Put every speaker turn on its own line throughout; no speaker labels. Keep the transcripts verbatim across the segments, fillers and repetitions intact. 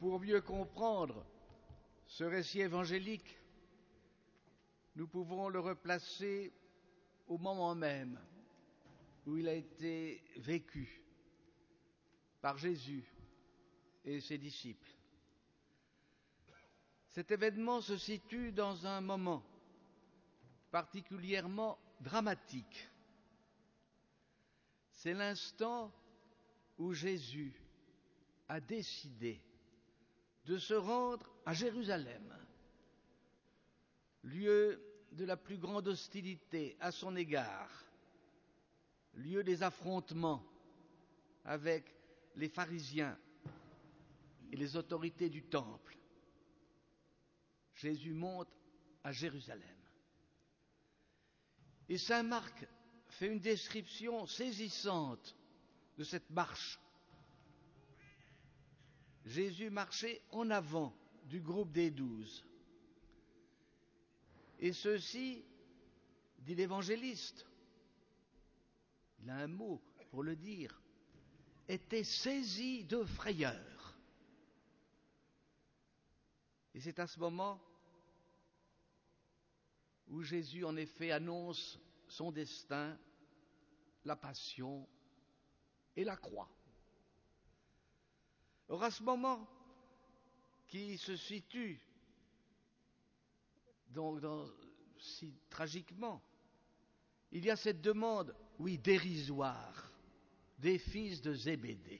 Pour mieux comprendre ce récit évangélique, nous pouvons le replacer au moment même où il a été vécu par Jésus et ses disciples. Cet événement se situe dans un moment particulièrement dramatique. C'est l'instant où Jésus a décidé de se rendre à Jérusalem, lieu de la plus grande hostilité à son égard, lieu des affrontements avec les pharisiens et les autorités du temple. Jésus monte à Jérusalem. Et saint Marc fait une description saisissante de cette marche. Jésus marchait en avant du groupe des douze. Et ceux-ci, dit l'évangéliste, il a un mot pour le dire, étaient saisis de frayeur. Et c'est à ce moment où Jésus en effet annonce son destin, la passion et la croix. Or à ce moment qui se situe donc dans, si tragiquement, il y a cette demande, oui, dérisoire, des fils de Zébédée.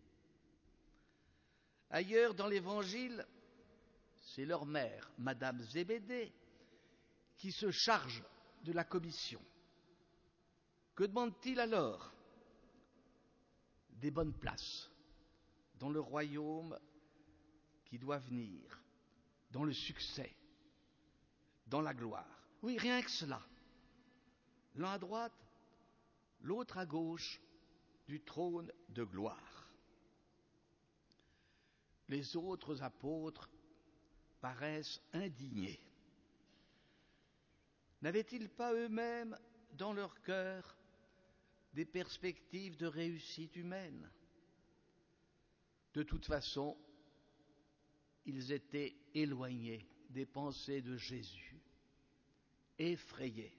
Ailleurs dans l'Évangile, c'est leur mère, Madame Zébédée, qui se charge de la commission. Que demande-t-il alors? Des bonnes places dans le royaume qui doit venir, dans le succès, dans la gloire. Oui, rien que cela. L'un à droite, l'autre à gauche du trône de gloire. Les autres apôtres paraissent indignés. N'avaient-ils pas eux-mêmes dans leur cœur des perspectives de réussite humaine? De toute façon, ils étaient éloignés des pensées de Jésus, effrayés.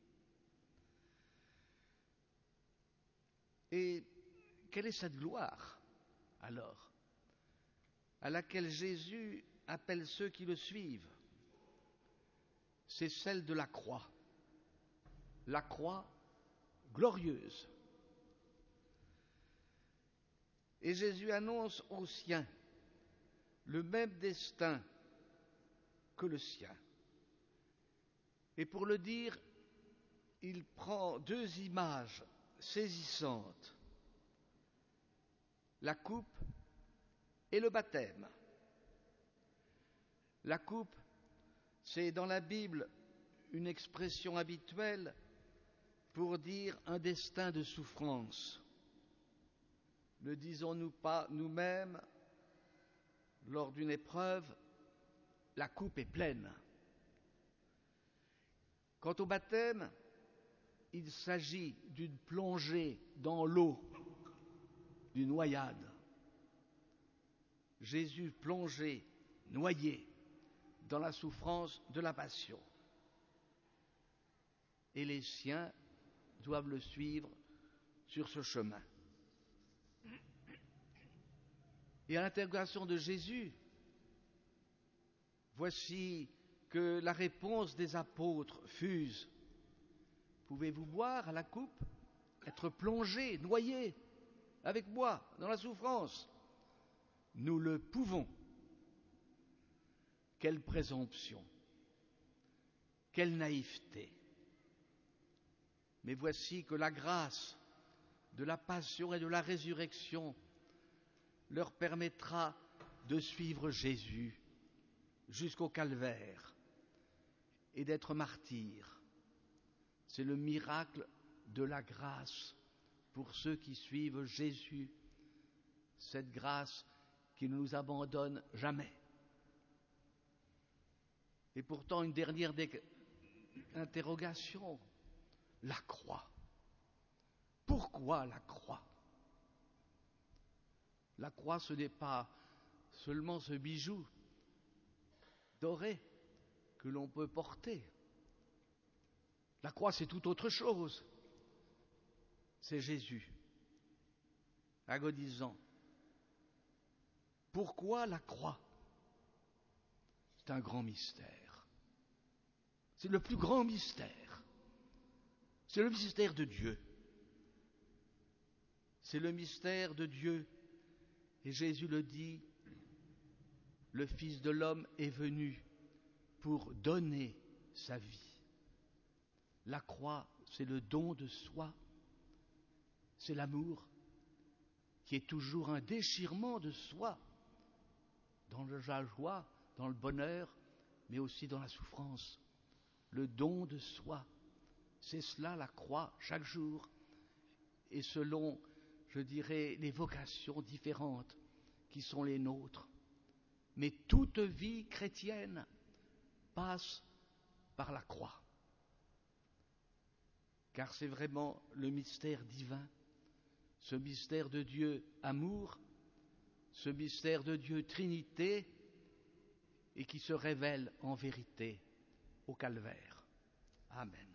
Et quelle est cette gloire, alors, à laquelle Jésus appelle ceux qui le suivent? C'est celle de la croix, la croix glorieuse. Et Jésus annonce aux siens le même destin que le sien. Et pour le dire, il prend deux images saisissantes, la coupe et le baptême. La coupe, c'est dans la Bible une expression habituelle pour dire un destin de souffrance. Ne disons-nous pas nous-mêmes, lors d'une épreuve, la coupe est pleine? Quant au baptême, il s'agit d'une plongée dans l'eau, d'une noyade. Jésus plongé, noyé dans la souffrance de la passion. Et les siens doivent le suivre sur ce chemin. Et à l'interrogation de Jésus, voici que la réponse des apôtres fuse. Pouvez-vous boire à la coupe, être plongé, noyé avec moi dans la souffrance? Nous le pouvons. Quelle présomption, quelle naïveté. Mais voici que la grâce de la passion et de la résurrection leur permettra de suivre Jésus jusqu'au calvaire et d'être martyrs. C'est le miracle de la grâce pour ceux qui suivent Jésus, cette grâce qui ne nous abandonne jamais. Et pourtant, une dernière dé- interrogation, la croix. Pourquoi la croix? La croix, ce n'est pas seulement ce bijou doré que l'on peut porter. La croix, c'est tout autre chose. C'est Jésus, agonisant. Pourquoi la croix? C'est un grand mystère. C'est le plus grand mystère. C'est le mystère de Dieu. C'est le mystère de Dieu. Et Jésus le dit, le Fils de l'homme est venu pour donner sa vie. La croix, c'est le don de soi. C'est l'amour qui est toujours un déchirement de soi, dans la joie, dans le bonheur, mais aussi dans la souffrance. Le don de soi, c'est cela la croix chaque jour. Et selon, je dirais, les vocations différentes qui sont les nôtres. Mais toute vie chrétienne passe par la croix. Car c'est vraiment le mystère divin, ce mystère de Dieu amour, ce mystère de Dieu Trinité, et qui se révèle en vérité au calvaire. Amen.